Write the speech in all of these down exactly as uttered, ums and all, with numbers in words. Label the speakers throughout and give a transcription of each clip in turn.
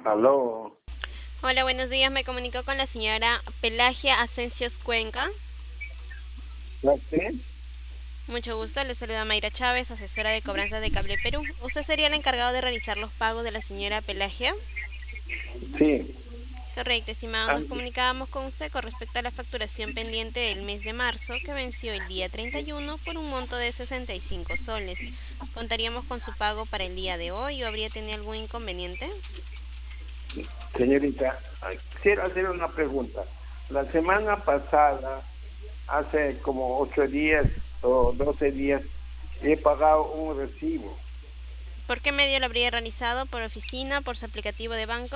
Speaker 1: Aló,
Speaker 2: Hola, buenos días. Me comunico con la señora Pelagia Asencios Cuenca.
Speaker 1: ¿ya sé?
Speaker 2: Mucho gusto. Le saluda Mayra Chávez, asesora de cobranza de Cable Perú. ¿Usted sería el encargado de realizar los pagos de la señora Pelagia?
Speaker 1: Sí.
Speaker 2: Correcto, estimado.
Speaker 1: Ah,
Speaker 2: Nos comunicábamos con usted con respecto a la facturación pendiente del mes de marzo, que venció el día treinta y uno por un monto de sesenta y cinco soles. ¿Contaríamos con su pago para el día de hoy o habría tenido algún inconveniente?
Speaker 1: señorita, ah, quisiera hacer una pregunta. La semana pasada, hace como ocho días o doce días, he pagado un recibo
Speaker 2: ¿Por qué medio lo habría realizado? ¿Por oficina? ¿Por su aplicativo de banco?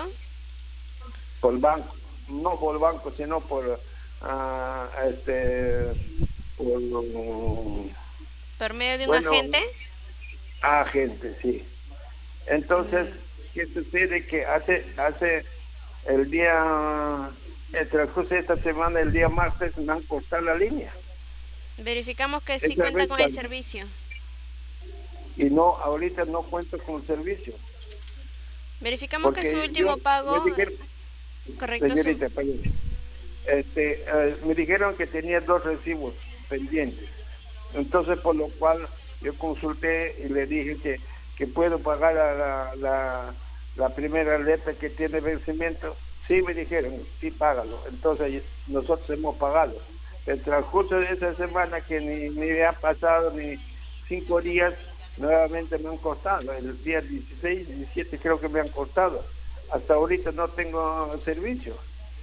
Speaker 1: por banco, no por banco, sino por ah, este, por, mm,
Speaker 2: ¿Por medio de un
Speaker 1: bueno,
Speaker 2: agente?
Speaker 1: agente, sí. Entonces,
Speaker 2: Mm,
Speaker 1: ¿qué sucede? Que hace, hace el día, el transcurso de esta semana, el día martes, me han cortado la línea.
Speaker 2: Verificamos que sí
Speaker 1: Esa
Speaker 2: cuenta
Speaker 1: vez,
Speaker 2: con el servicio.
Speaker 1: y no, ahorita no cuento con el servicio,
Speaker 2: Verificamos que su
Speaker 1: porque yo
Speaker 2: último
Speaker 1: me
Speaker 2: pago,
Speaker 1: dijeron,
Speaker 2: correcto, su...
Speaker 1: señorita, perdón, este, eh, me dijeron que tenía dos recibos pendientes. Entonces, por lo cual yo consulté y le dije que, que puedo pagar a la, la, la primera letra que tiene vencimiento. Sí, me dijeron, sí, págalo. Entonces, nosotros hemos pagado. El transcurso de esa semana, que ni, ni ha pasado ni cinco días, nuevamente me han cortado. El día dieciséis, diecisiete creo que me han cortado. Hasta ahorita no tengo servicio.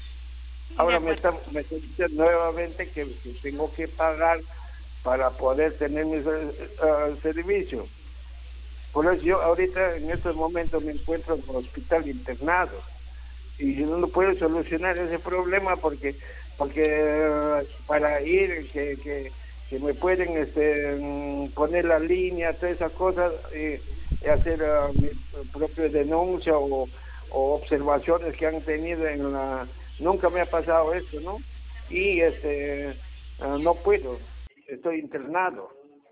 Speaker 2: De
Speaker 1: Ahora me
Speaker 2: acuerdo.
Speaker 1: están me están diciendo nuevamente que, que tengo que pagar para poder tener mi eh, eh, servicio. Por eso yo ahorita en estos momentos me encuentro en el hospital internado y yo no puedo solucionar ese problema porque porque eh, para ir que, que, que me pueden este, mm, poner la línea, todas esas cosas, eh, y hacer uh, mi propia denuncia o, o observaciones que han tenido en la... Nunca me ha pasado esto, ¿no? Y este uh, no puedo, estoy internado.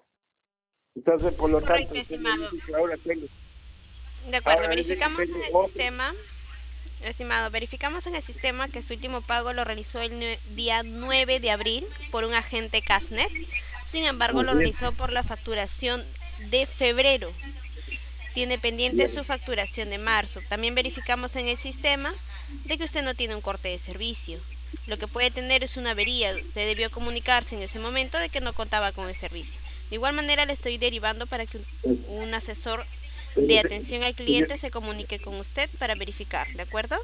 Speaker 1: Entonces, por lo tanto,
Speaker 2: Correcto,
Speaker 1: usted me
Speaker 2: estimado.
Speaker 1: dice que ahora tengo,
Speaker 2: De acuerdo,
Speaker 1: ahora dice que
Speaker 2: verificamos
Speaker 1: tengo
Speaker 2: en el
Speaker 1: otro.
Speaker 2: sistema, estimado, verificamos en el sistema que su último pago lo realizó el nue- día nueve de abril por un agente Casnet. Sin embargo, lo
Speaker 1: Así es.
Speaker 2: realizó por la facturación de febrero. Tiene pendiente su
Speaker 1: Bien.
Speaker 2: facturación de marzo. También verificamos en el sistema de que usted no tiene un corte de servicio. Lo que puede tener es una avería. Usted debió comunicarse en ese momento de que no contaba con el servicio. De igual manera le estoy derivando para que un, un asesor
Speaker 1: Pero,
Speaker 2: de
Speaker 1: se-
Speaker 2: atención al
Speaker 1: señor,
Speaker 2: cliente se comunique con usted para verificar, ¿de acuerdo?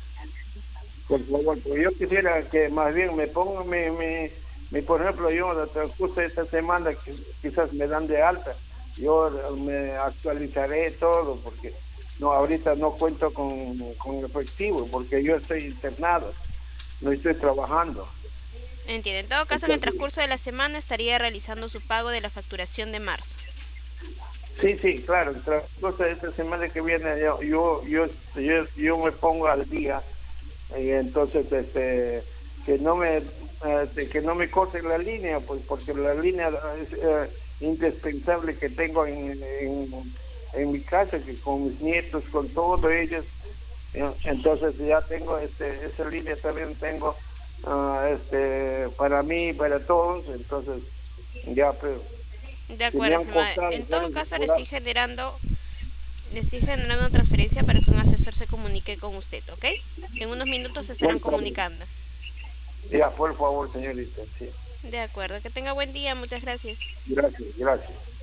Speaker 1: por favor, pues yo quisiera que más bien me pongan mi, mi, mi, por ejemplo, yo en el transcurso de esta semana que quizás me dan de alta, yo me actualizaré todo porque no, ahorita no cuento con, con efectivo porque yo estoy internado, no estoy trabajando.
Speaker 2: Entiende. En todo caso, en el
Speaker 1: Entonces,
Speaker 2: transcurso de la semana estaría realizando su pago de la facturación de marzo.
Speaker 1: sí, sí, claro, el transcurso de esta semana que viene yo, yo, yo, yo, yo me pongo al día. Y entonces este que no me eh, que no me corten la línea, pues porque la línea es eh, indispensable que tengo en, en, en mi casa, que con mis nietos, con todos ellos. eh, entonces ya tengo este esa línea, también tengo ah, este para mí, para todos. Entonces ya, pues,
Speaker 2: De
Speaker 1: que me
Speaker 2: acuerdo,
Speaker 1: han
Speaker 2: estimada.
Speaker 1: cortado,
Speaker 2: En todo
Speaker 1: solo
Speaker 2: caso, le
Speaker 1: por
Speaker 2: estoy generando le estoy generando una transferencia para que un asesor se comunique con usted, ¿ok? En unos minutos se estarán
Speaker 1: por favor,
Speaker 2: comunicando.
Speaker 1: ya, por favor, señorita, sí,
Speaker 2: De acuerdo, que tenga buen día, muchas gracias.
Speaker 1: gracias, gracias.